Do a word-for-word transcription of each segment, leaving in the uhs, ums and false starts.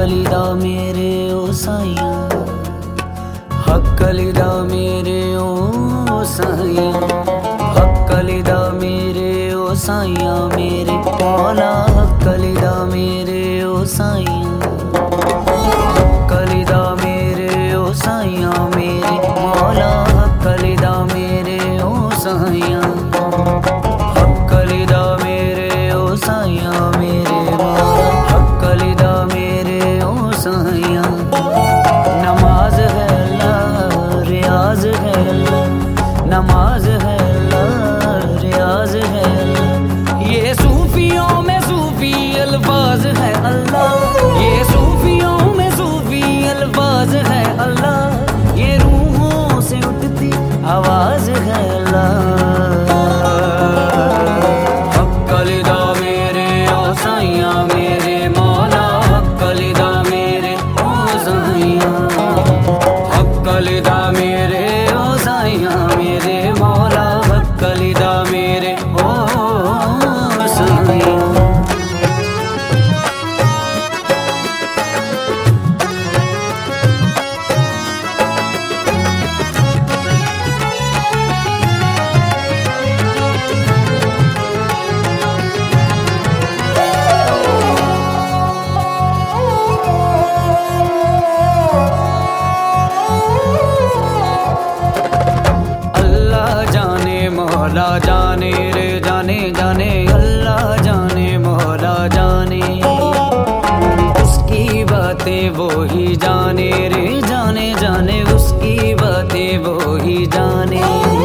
हक्कलिदा मेरे ओ साइया, हक्कलिदा मेरे ओ साइया, हक्कलिदा मेरे ओ साइया मेरे मौला, हक्कलिदा मेरे ओ साइया, हक्कलिदा मेरे ओ साइया मेरे मौला, हक्कलिदा मेरे ओ साइया, हक्कलिदा मेरे ओ साइया मेरे मौला, हक्कलिदा मेरे ओ साइया। नमाज है अल्लाह रियाज है अल्लाह, नमाज है अल्लाह रियाज है अल्लाह, ये सूफियों में सूफी अल्फाज है अल्लाह, ये सूफियों में सूफी अल्फाज है अल्लाह, ये रूहों से उठती आवाज है अल्लाह। हक्कलिदा मेरे ओ साइया मेरे मौला, हक्कलिदा मेरे ओ साइया, हक्कलिदा मेरे ओ साइया मेरे मौला, हक्कलिदा मेरे ओ साइया। मौला जाने रे जाने जाने, अल्लाह जाने मौला जाने, उसकी बातें वो ही जाने रे जाने जाने, उसकी बातें वो ही जाने।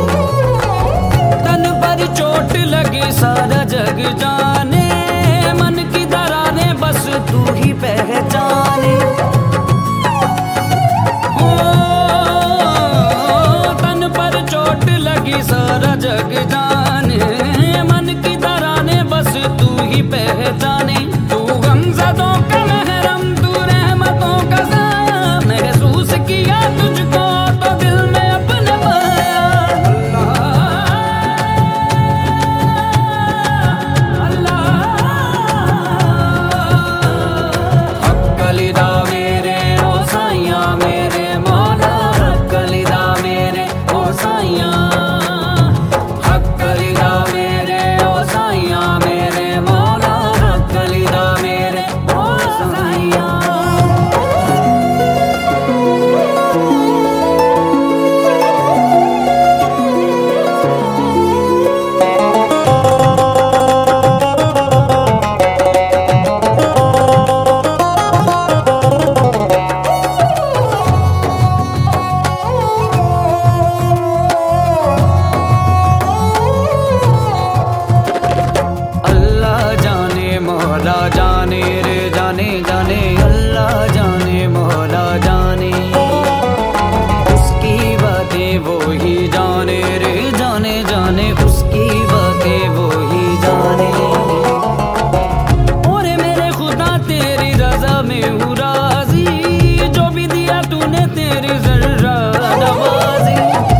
तन पर चोट लगी सारा जग जाने, मन की दराने बस तू ही पहचाने। सारा जग जाने, मन की दराने बस तू ही पहचाने, तू गमज़दों का महरम तू रहमतों का साया, महसूस किया तुझको तो दिल में अपने पाया। अल्लाह अल्लाह, हक्कलिदा मेरे ओ साइया मेरे मौला, हक्कलिदा मेरे ओ साइया, मौला जाने रे जाने जाने, अल्लाह जाने मौला जाने, उसकी बातें वो ही जाने रे जाने जाने, उसकी बातें वो ही जाने। और मेरे खुदा तेरी रजा में हूँ राजी, जो भी दिया तूने तेरी जर्रा नवाजी।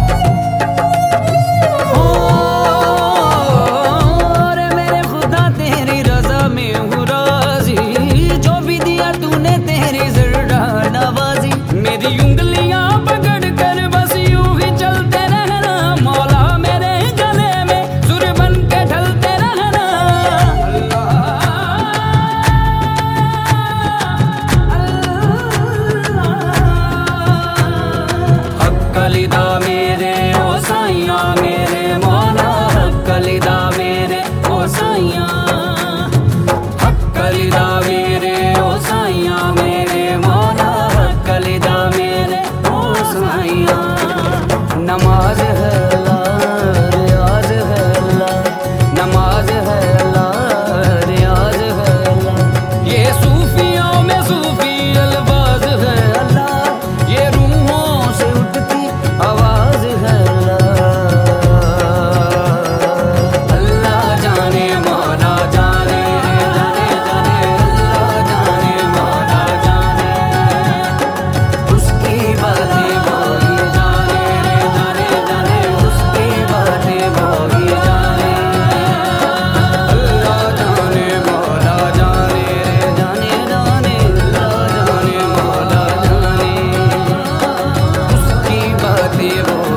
मेरी उंगलियां पकड़ कर बस यूं ही चलते रहना, मौला मेरे गले में सुर बन के ढलते रहना। हक्कलिदा मेरे ओ साइया मेरे मौला, हक्कलिदा मेरे ओ साइया। नसीब हो।